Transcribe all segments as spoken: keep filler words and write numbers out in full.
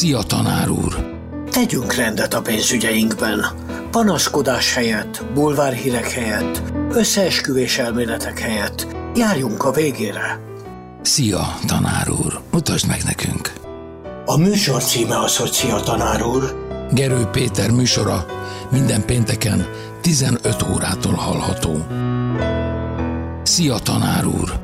Szia, tanár úr! Tegyünk rendet a pénzügyeinkben. Panaszkodás helyett, bulvárhírek helyett, összeesküvés elméletek helyett járjunk a végére. Szia, tanár úr! Mutasd meg nekünk! A műsor címe az, hogy Szia, tanár úr! Gerő Péter műsora minden pénteken tizenöt órától hallható. Szia, tanár úr!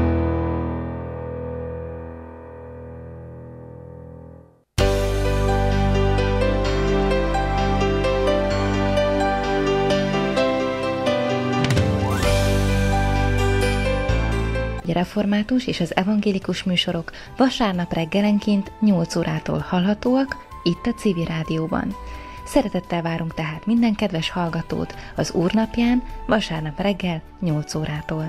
Református és az evangélikus műsorok vasárnap reggelenként nyolc órától hallhatóak itt a Civil Rádióban. Szeretettel várunk tehát minden kedves hallgatót az Úrnapján vasárnap reggel nyolc órától.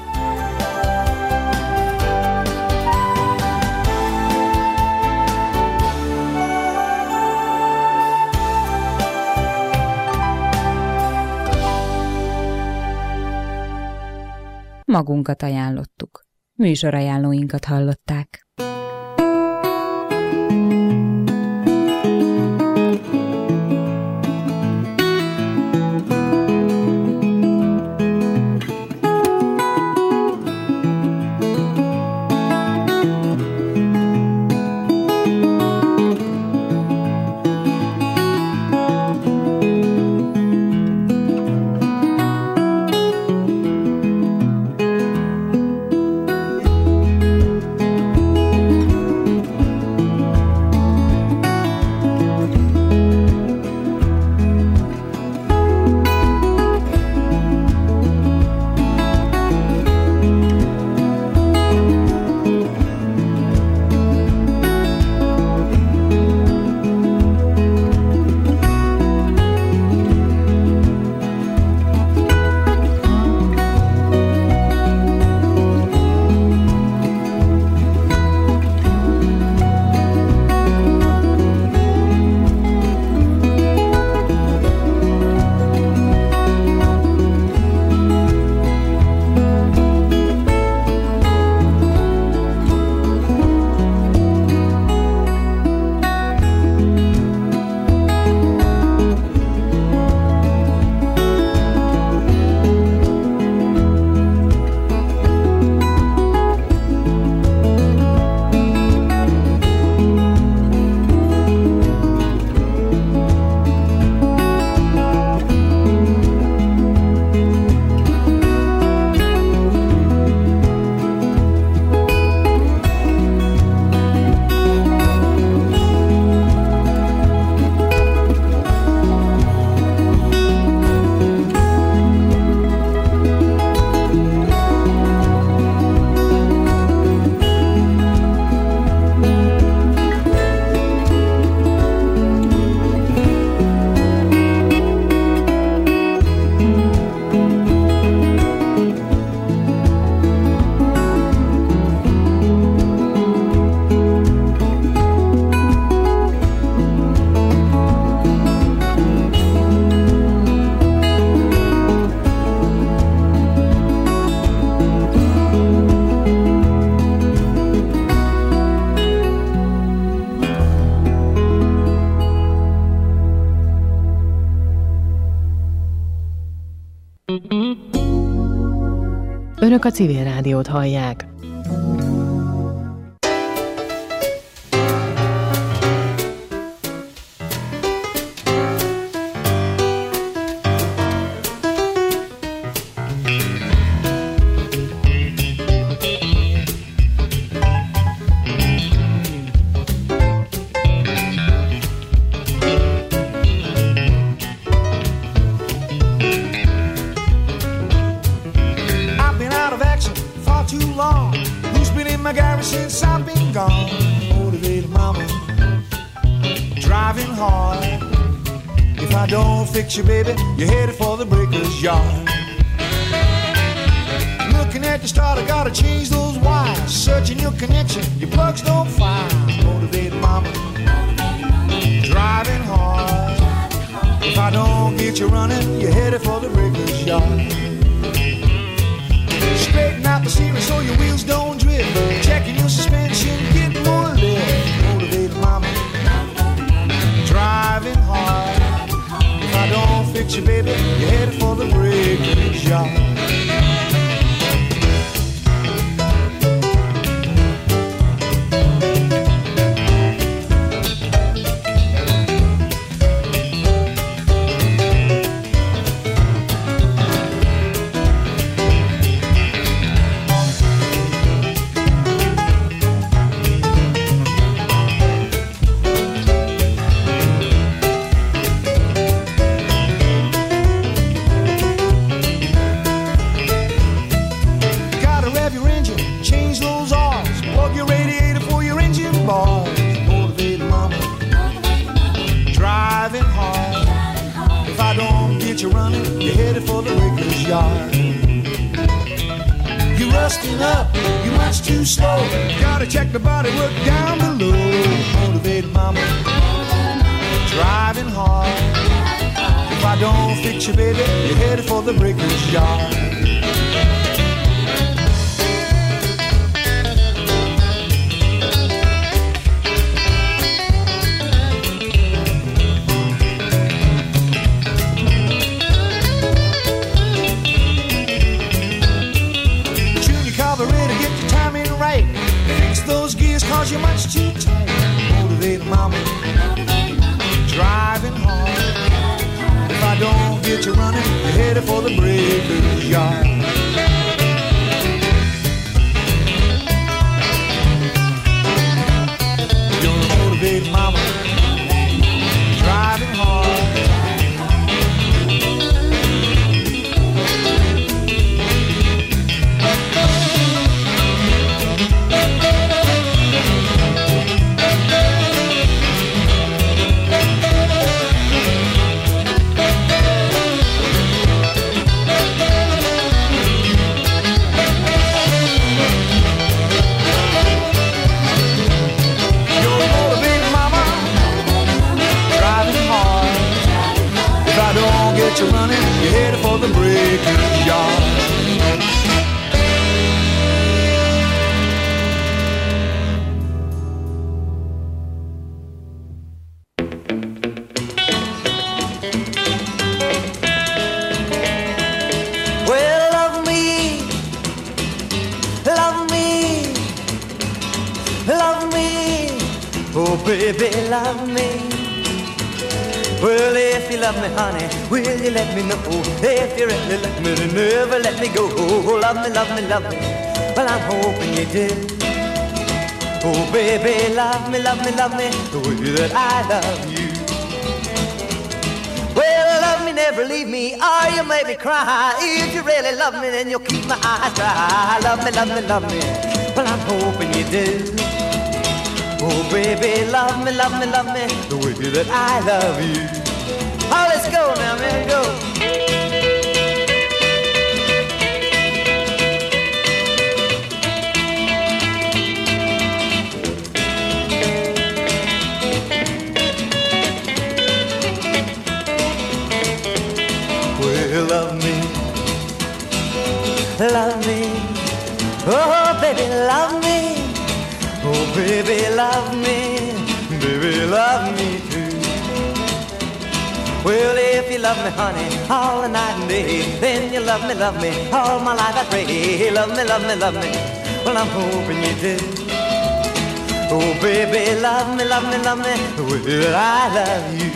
Magunkat ajánlottuk. Műsorajánlóinkat hallották. Önök a Civil Rádiót hallják. Fix you, baby, you're headed for the breaker's yard. Looking at the start, I gotta change those wires. Searching your connection, your plugs don't fire. Motivated mama, driving hard. If I don't get you running, you're headed for the breaker's yard. Straighten out the steering so your wheels don't drift. Checking your suspension, getting more lift. Motivated mama, fix you, baby, you're headed for the breaker's yard. Check the body work down below. Motivated mama, driving hard. If I don't fix you, baby, you're headed for the breaker's yard. Junior carburetor, get your timing right. Those gears cause you're much too tight. Motivated mama, driving hard. If I don't get you running, you're headed for the breaker's yard. You're a motivated mama, driving hard. You're running, you're headed for the breaker's yard. Well, love me, love me, love me, oh baby, love me. Well, if you love me, honey, will you let me know? If you really love me, then never let me go. Love me, love me, love me. Well, I'm hoping you do. Oh, baby, love me, love me, love me the way that I love you. Well, love me, never leave me, or you make me cry. If you really love me, then you'll keep my eyes dry. Love me, love me, love me. Well, I'm hoping you do. Oh, baby, love me, love me, love me the way that I love you. Oh, let's go now, man, go. Well, love me, love me. Oh, baby, love me. Oh, baby, love me, baby, love me too. Well, if you love me, honey, all the night and day, then you love me, love me, all my life I pray. Love me, love me, love me, well, I'm hoping you do. Oh, baby, love me, love me, love me, the way that I love you.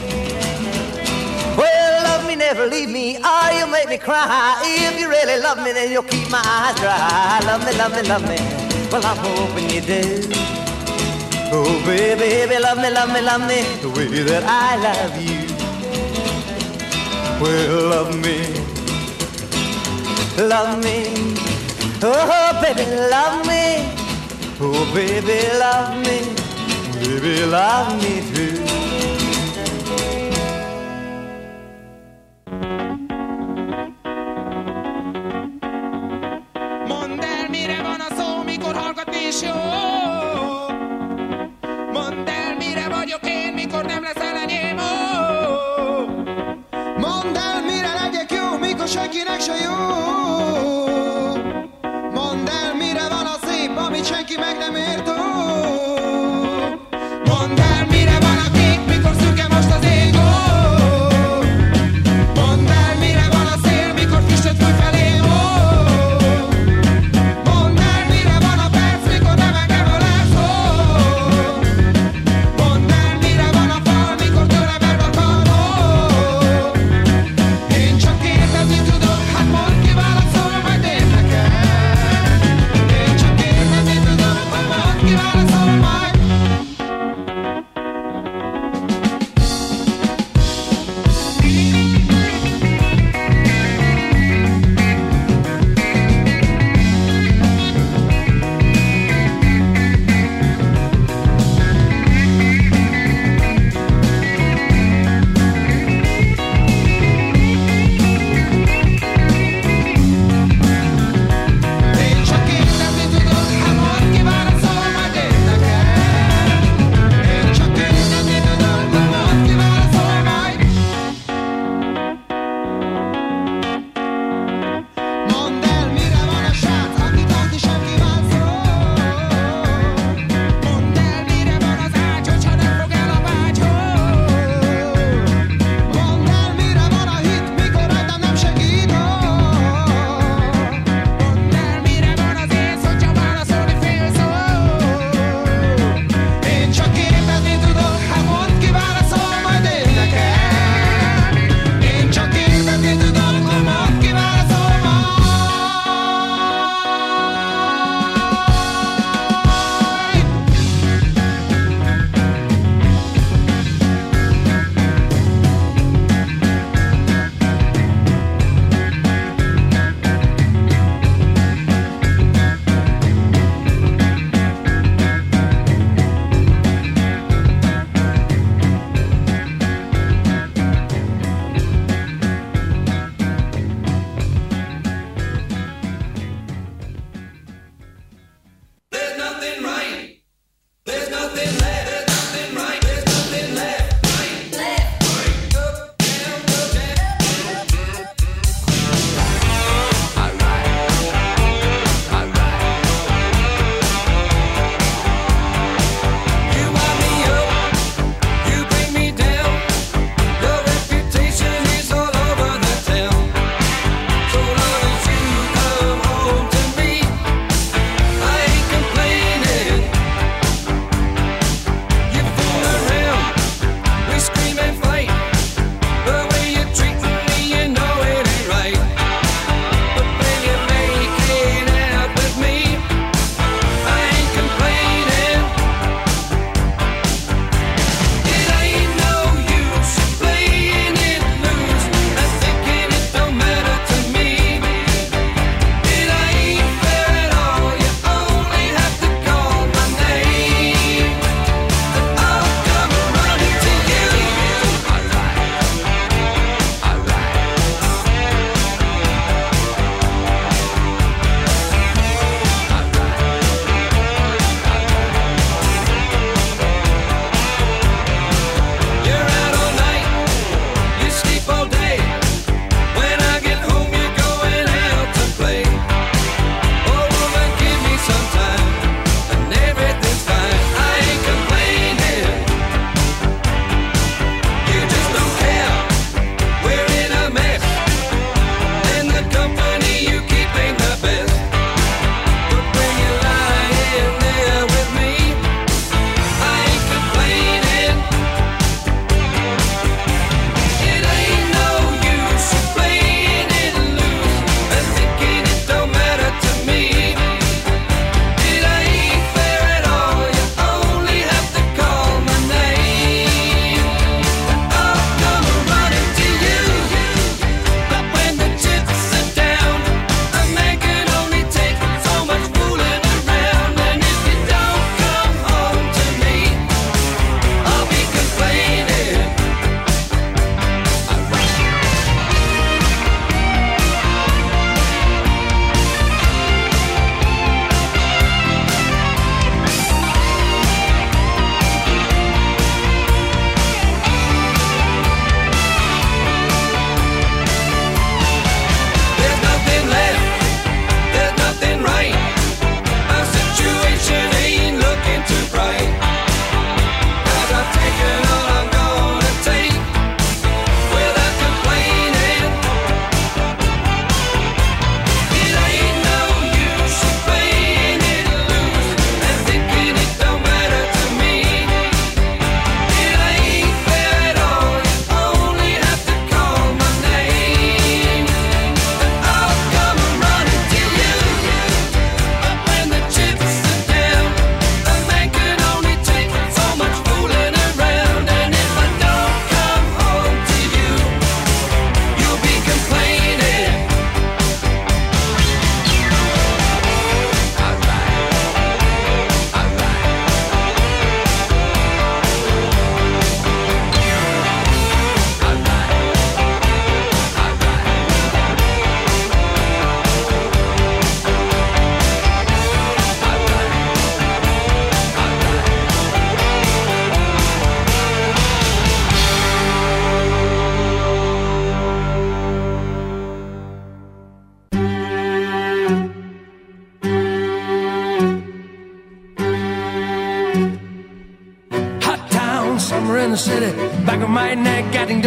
Well, love me, never leave me, or you'll make me cry. If you really love me, then you'll keep my eyes dry. Love me, love me, love me, well, I'm hoping you do. Oh, baby, baby, love me, love me, love me the way that I love you. Well, love me, love me. Oh, baby, love me. Oh, baby, love me. Baby, love me too. Mondd el, mire van a szó, mikor hallgatni is jó. Mondd el, mire vagyok én, mikor nem leszel enyém. Oh. Mondd el, mire legyek jó, mikor senkinek se jó. Mondd el, mire van a szép, amit senki meg nem ért. Mondd el, mire van a kép,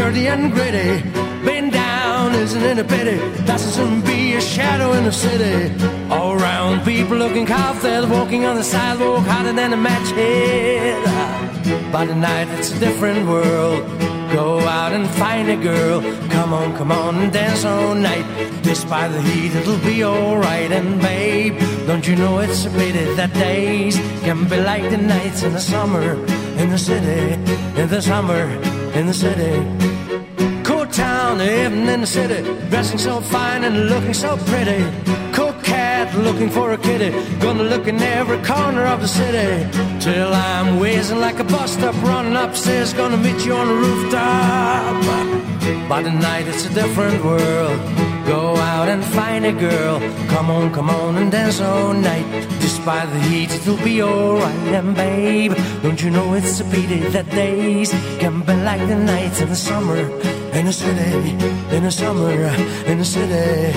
dirty and gritty. Being down isn't any pity. Doesn't soon be a shadow in the city. All around people looking confident, walking on the sidewalk hotter than a match head. By the night it's a different world. Go out and find a girl. Come on, come on and dance all night. Despite the heat it'll be alright. And babe, don't you know it's a pity that days can be like the nights in the summer. In the city, in the summer, in the city. Cool town, even in the city. Dressing so fine and looking so pretty. Cool cat looking for a kitty. Gonna look in every corner of the city. Till I'm whizzing like a bus stop, running upstairs. Gonna meet you on the rooftop. By the night it's a different world. Go out and find a girl. Come on, come on and dance all night. Despite the heat it'll be alright. And babe, don't you know it's a pity that days can be like the nights in the summer. In the city, in the summer, in the city.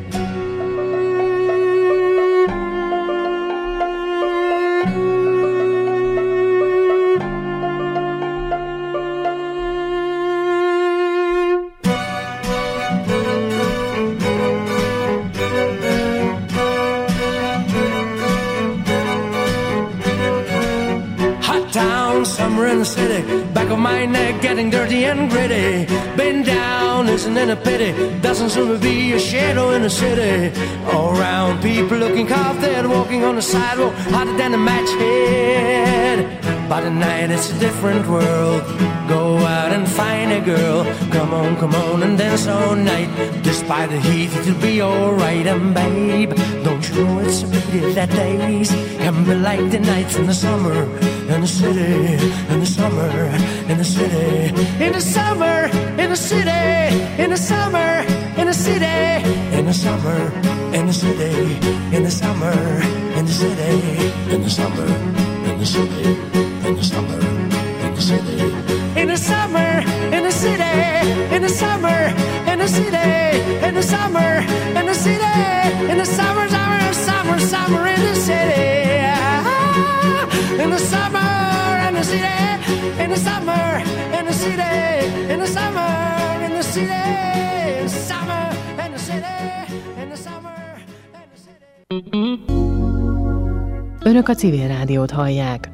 In the city, back of my neck getting dirty and gritty. Been down isn't any pity. Doesn't seem to be a shadow in the city. All around people looking confident, walking on the sidewalk hotter than a match head. By the night it's a different world. Go out and find a girl. Come on, come on and dance all night. Despite the heat it'll be alright. And babe, don't you know it's a pity that days can be like the nights in the summer. In the city, in the summer, in the city. In the summer, in the city. In the summer, in the city. In the summer, in the city. In the summer, in the city. In the summer, in the city. In the summer, in the city. In the summer, in the city. In the summer, in the city. In the summer, in the city. In the summer, summer, summer, summer in the city. In the summer, in the city. In the summer, in the city. In the summer, in the city. In the summer, in the city. In the summer, in the city. Önök a Civil Rádiót hallják.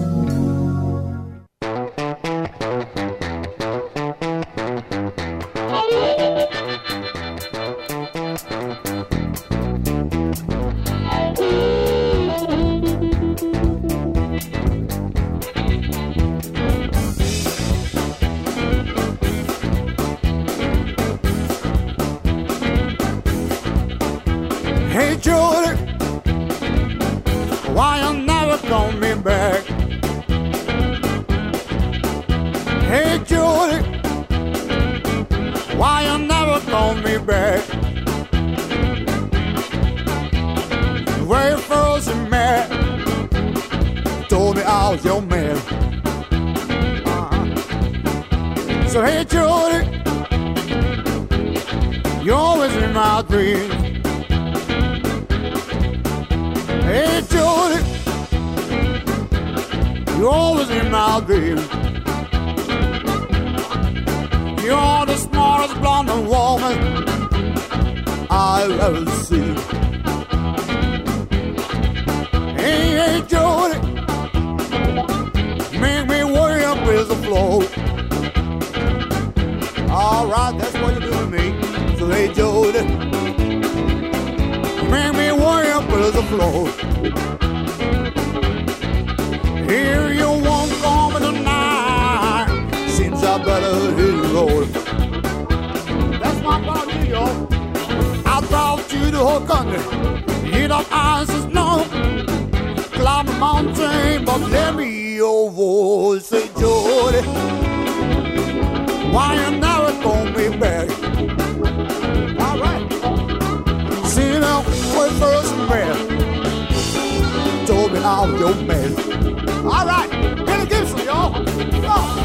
Hey Judy, why you never call me back? Hey Judy, why you never call me back? The very first you met, told me I was your man. Uh-huh. So hey Judy, you're always in my dreams. Hey Judy, you're always in my dreams. You're the smartest blonde woman I've ever seen. Hey, hey Judy, make me worry up with the flow. All right, that's what you do to me. So hey Judy, make me worry up with the flow. Here you won't come tonight. Seems I better hit the road. That's what I'm gonna do, y'all. I'll drive to the whole country. Hit up ice and snow. Climb a mountain, but let me hear your voice. Say, Jody, why you never call me back? All right. See now, when first met, told me I'm your man. All right, Billy Gibson, y'all. Oh.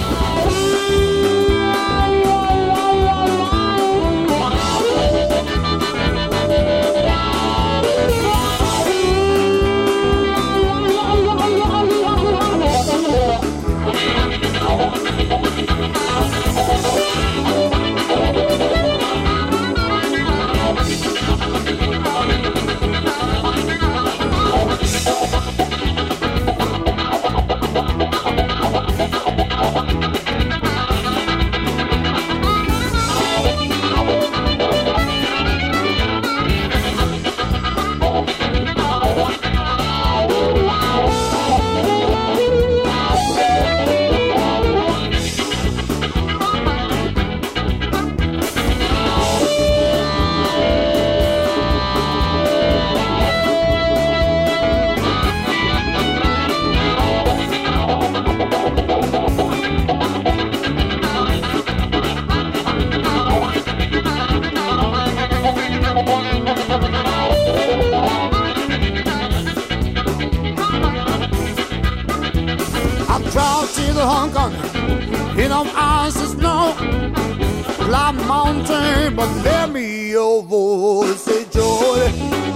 gunning. In them eyes is no black mountain, but let me your voice say, Joy,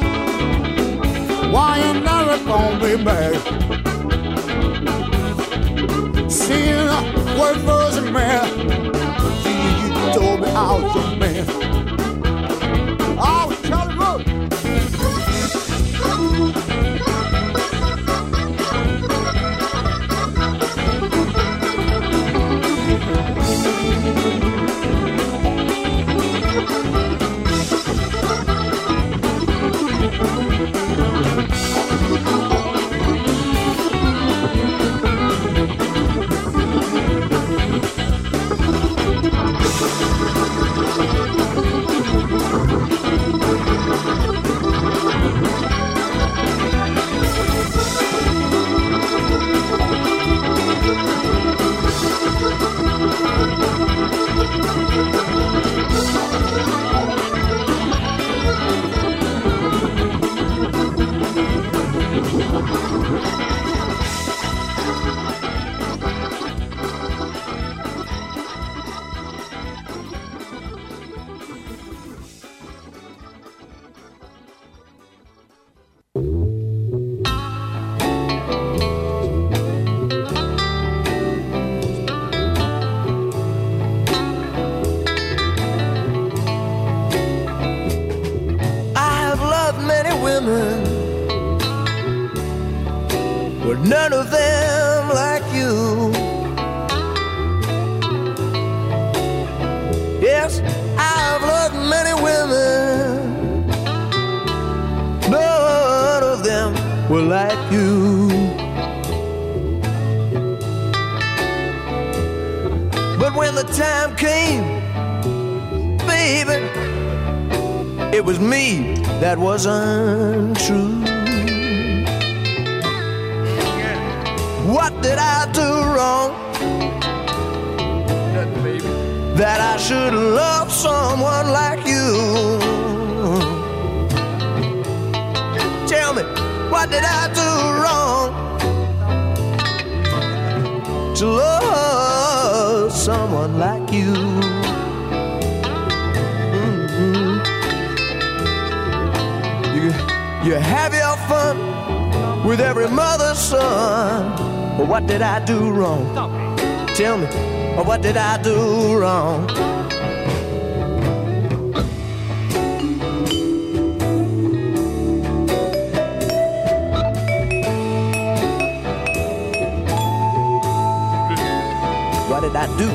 why you never gonna be back? Seeing what was a man, you told me I was your man. Oh, Charlie Road. None of them like you. Yes, I've loved many women. None of them were like you. But when the time came, baby, it was me that was untrue. What did I do wrong? Nothing, baby. That I should love someone like you. Tell me, what did I do wrong to love someone like you? Mm-hmm. You, you have your fun with every mother's son. But what did I do wrong? Tell me, what did I do wrong? What did I do?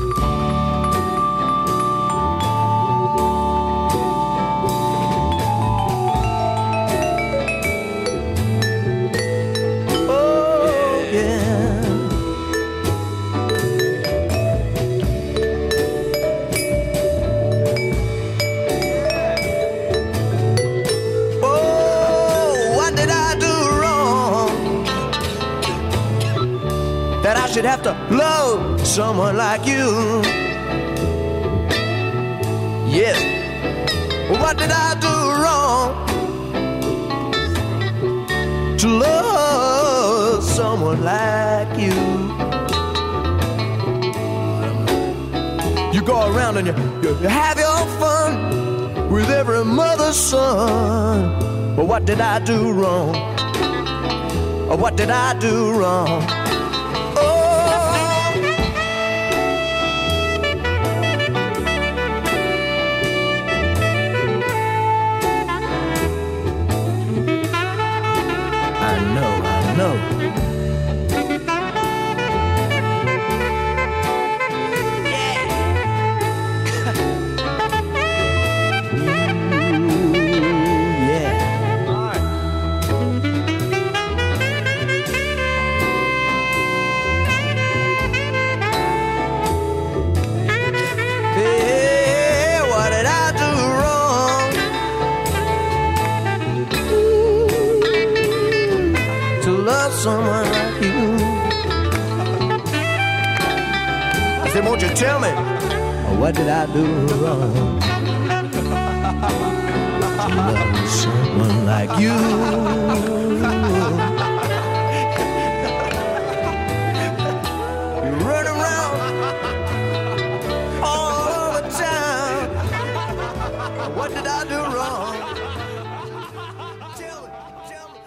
Should have to love someone like you. Yes. What did I do wrong to love someone like you? You go around and you, you have your fun with every mother's son. But what did I do wrong? Or what did I do wrong? Someone like you. I said, won't you tell me, what did I do wrong to love someone like you? You What did I do wrong? Tell me, tell me.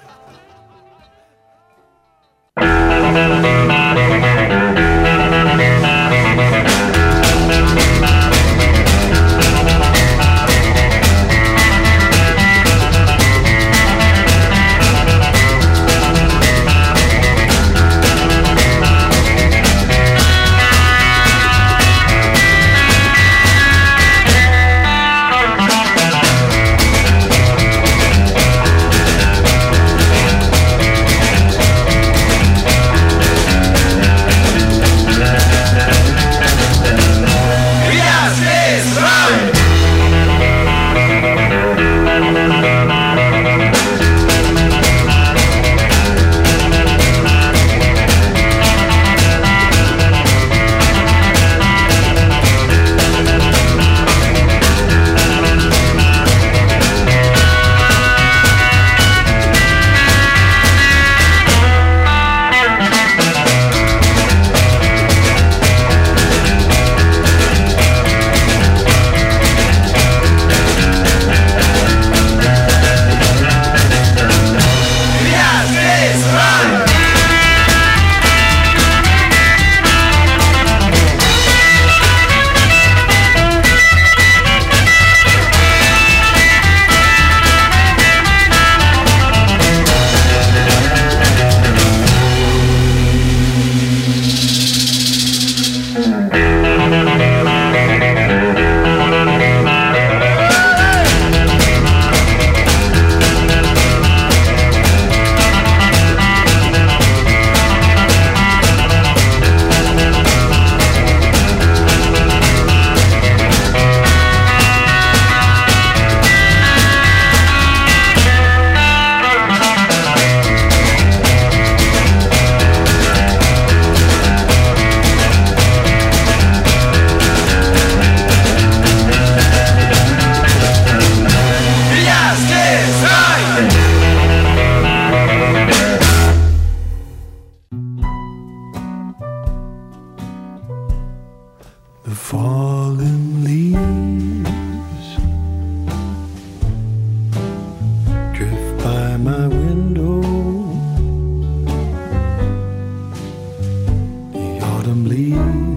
autumn leaves